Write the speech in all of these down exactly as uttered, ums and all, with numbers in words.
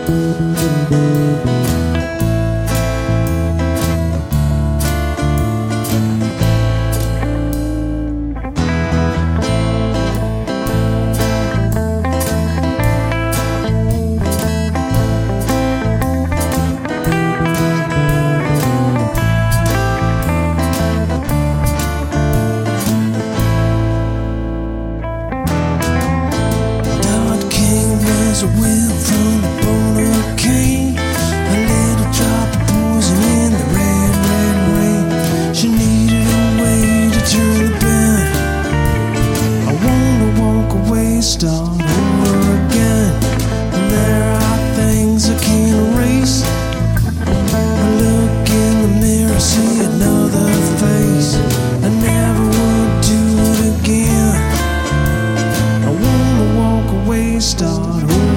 A will from the bone of Cain, a little drop of poison in the red, red rain. She needed a way to turn the bend. I wanna walk away, start over again. And there are things I can't erase. I look in the mirror, see another face. I never would do it again. I wanna walk away, start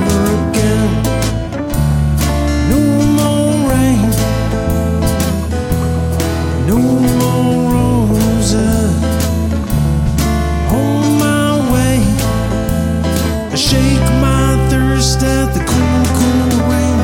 at the cool, cool rain.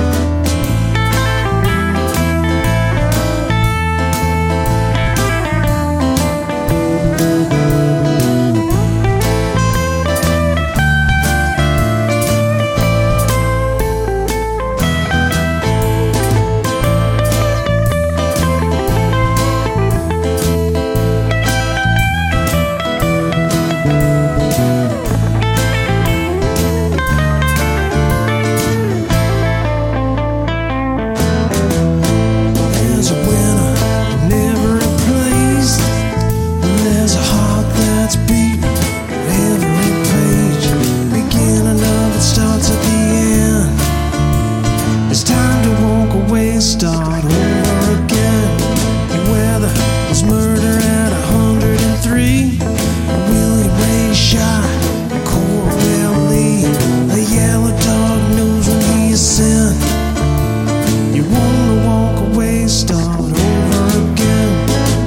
Start over again. And where there was murder at a hundred and three, Willie Ray shot Corwell Lee. A yellow dog knows when he is sin. You wanna walk away, start over again.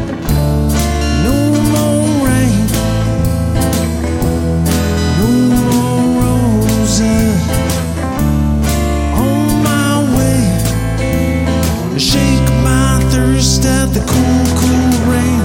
No more rain, no more roses. On my way, shake my thirst at the cool, cool rain.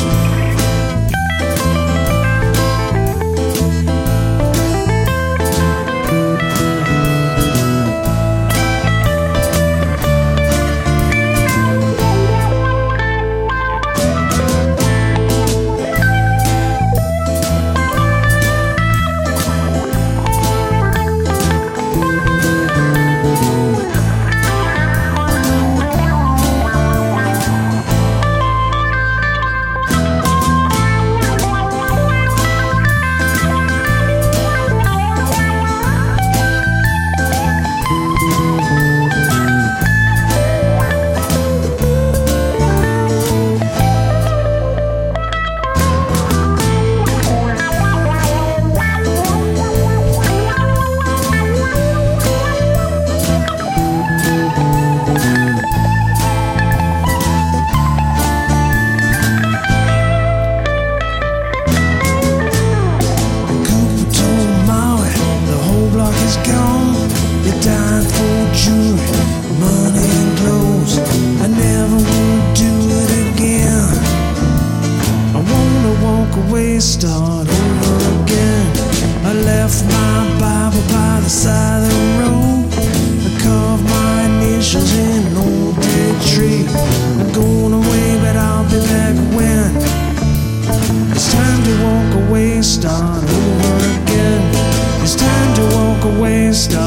You're dying for jewelry, money and clothes. I never would do it again. I wanna walk away, start over again. I left my Bible by the side of the road. I carved my initials in an old dead tree. I'm going away, but I'll be back when. It's time to walk away, start over again. It's time to walk away, start